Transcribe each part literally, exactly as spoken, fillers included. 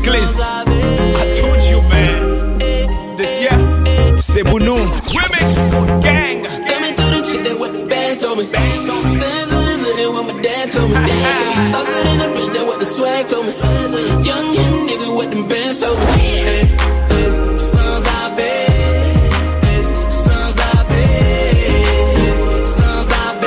l'église. I told you, man. This year, c'est pour nous. Remix, gang. Coming through the shit that what the bands told me. Sons of the what my dad told me. Sauce in the bitch that what the swag told me. Young him nigga what them bands told me. Sons of it. Sons of it. Sons of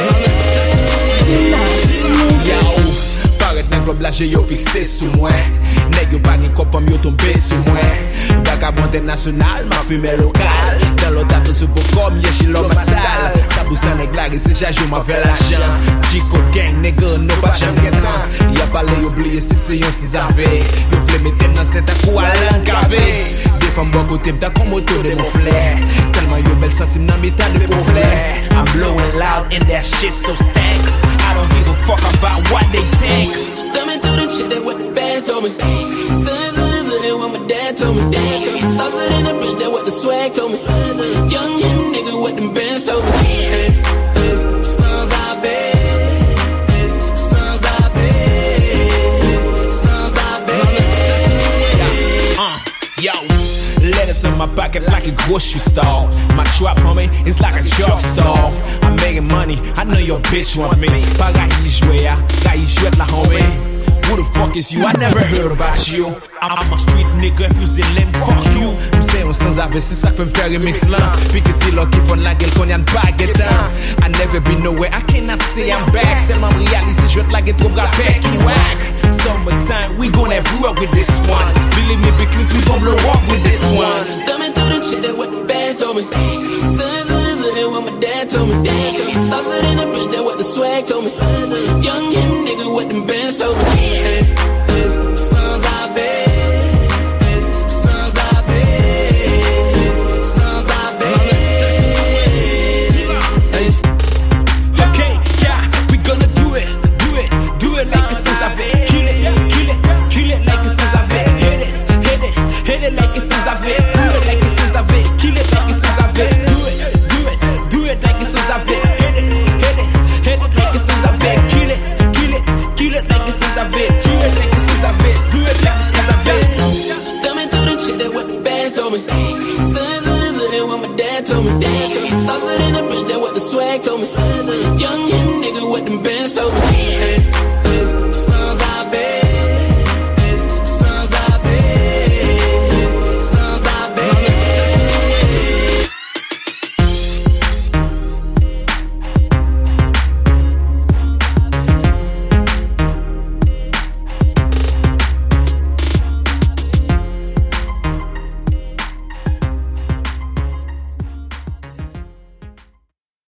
it. Yo, paraît dans globe là j'ai yo fixé sous moi. Nèg yo pas ni kopam yo tombé sous moi. Vagabond international, ma fumée locale. Dans l'autre atout sous beau comme y'a chez l'homme sale. Ça bousse un nèg la c'est chargé m'a fait l'argent. Chico gang nègre no pas jamais temps. Y'a pas les oublier si c'est yon si zavé. Yo vle mettre dans cette coup à l'encavé. Des femmes bon côté m'ta comme auto de mon flair. Tellement yo belle sensible dans mes temps de pour flair. I'm blowing loud and that shit so stank. I don't give a fuck about what they think. Coming through the shit that what the bands told me. Sons of the what my dad told me. Sauce in the bitch that what the swag told me. Young him nigga what them bands told me. Sons of it. Sons of it. Sons of it. Uh, yo, letters in my pocket like a grocery store. My trap, homie, is like a drugstore. I'm making money, I know your bitch want me. Pas gars y jouer, gars y jouer la homie. Who the fuck is you? I never heard about you. I'm, I'm a street nigga, if you zélène, fuck you. M'sais on sans avec, c'est ça que fait me faire remix là. Puis que c'est là qui font la gueule qu'on y a une baguette. I never been nowhere, I cannot say I'm back. Seulement réaliser, je vais te la gueule trop rappel qui whack. Summertime, we gon' everywhere with this one. Believe me, because we gon' blow up with this one. Coming through the shit that what the bands told me. Sons of the what my dad told me. Sauce in the bitch that what the swag told me.